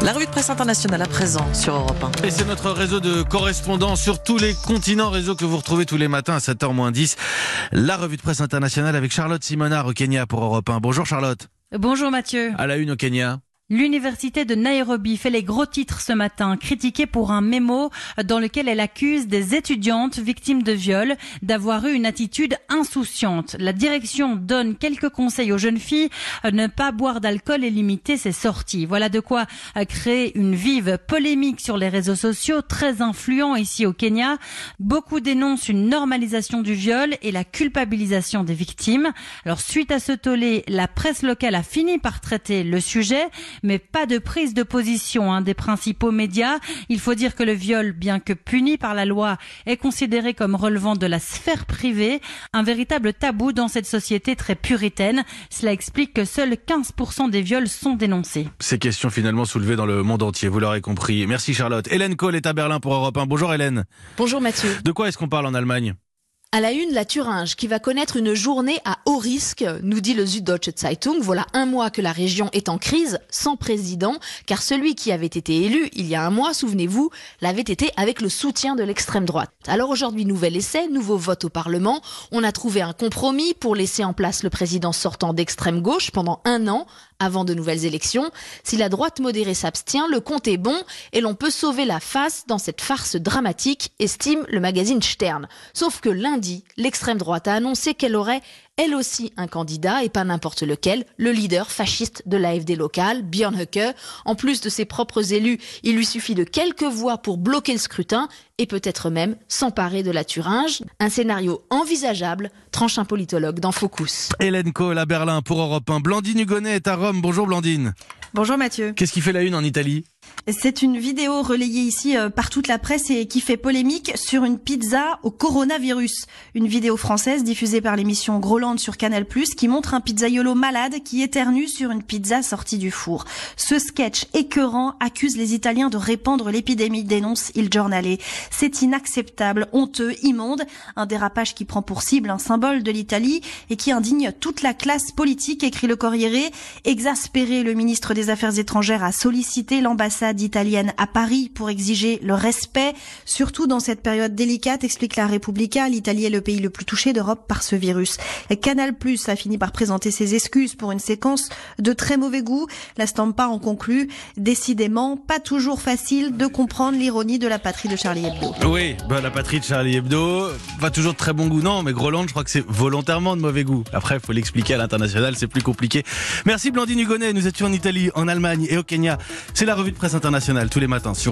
La revue de presse internationale à présent sur Europe 1. Et c'est notre réseau de correspondants sur tous les continents, réseau que vous retrouvez tous les matins à 7h-10. La revue de presse internationale avec Charlotte Simonard au Kenya pour Europe 1. Bonjour Charlotte. Bonjour Mathieu. À la une au Kenya. L'université de Nairobi fait les gros titres ce matin, critiquée pour un mémo dans lequel elle accuse des étudiantes victimes de viol d'avoir eu une attitude insouciante. La direction donne quelques conseils aux jeunes filles, ne pas boire d'alcool et limiter ses sorties. Voilà de quoi créer une vive polémique sur les réseaux sociaux, très influent ici au Kenya. Beaucoup dénoncent une normalisation du viol et la culpabilisation des victimes. Alors suite à ce tollé, la presse locale a fini par traiter le sujet, mais pas de prise de position des principaux médias. Il faut dire que le viol, bien que puni par la loi, est considéré comme relevant de la sphère privée, un véritable tabou dans cette société très puritaine. Cela explique que seuls 15% des viols sont dénoncés. Ces questions finalement soulevées dans le monde entier, vous l'aurez compris. Merci Charlotte. Hélène Kohl est à Berlin pour Europe 1. Bonjour Hélène. Bonjour Mathieu. De quoi est-ce qu'on parle en Allemagne ? À la une, la Thuringe, qui va connaître une journée à haut risque, nous dit le Süddeutsche Zeitung. Voilà un mois que la région est en crise, sans président, car celui qui avait été élu il y a un mois, souvenez-vous, l'avait été avec le soutien de l'extrême droite. Alors aujourd'hui, nouvel essai, nouveau vote au Parlement. On a trouvé un compromis pour laisser en place le président sortant d'extrême gauche pendant un an, avant de nouvelles élections. Si la droite modérée s'abstient, le compte est bon et l'on peut sauver la face dans cette farce dramatique, estime le magazine Stern. Sauf que lundi, l'extrême droite a annoncé qu'elle aurait elle aussi un candidat, et pas n'importe lequel, le leader fasciste de l'AfD locale, Björn Höcke. En plus de ses propres élus, il lui suffit de quelques voix pour bloquer le scrutin et peut-être même s'emparer de la Thuringe. Un scénario envisageable, tranche un politologue dans Focus. Hélène Kohl à Berlin pour Europe 1. Blandine Hugonnet est à Rome. Bonjour Blandine. Bonjour Mathieu. Qu'est-ce qui fait la une en Italie ? C'est une vidéo relayée ici par toute la presse et qui fait polémique sur une pizza au coronavirus. Une vidéo française diffusée par l'émission Groland sur Canal+, qui montre un pizzaiolo malade qui éternue sur une pizza sortie du four. Ce sketch écœurant accuse les Italiens de répandre l'épidémie, dénonce Il Giornale. C'est inacceptable, honteux, immonde. Un dérapage qui prend pour cible un symbole de l'Italie et qui indigne toute la classe politique, écrit le Corriere. Exaspéré, le ministre des Affaires étrangères a sollicité l'ambassade italienne à Paris pour exiger le respect, surtout dans cette période délicate, explique la Repubblica. L'Italie est le pays le plus touché d'Europe par ce virus. Canal+ a fini par présenter ses excuses pour une séquence de très mauvais goût. La Stampa en conclut: décidément pas toujours facile de comprendre l'ironie de la patrie de Charlie Hebdo. Oui, la patrie de Charlie Hebdo, pas toujours de très bon goût, non, mais Groland, je crois que c'est volontairement de mauvais goût. Après, il faut l'expliquer à l'international, c'est plus compliqué. Merci Blandine Hugonnet, nous étions en Italie, en Allemagne et au Kenya. C'est la revue de presse internationale tous les matins sur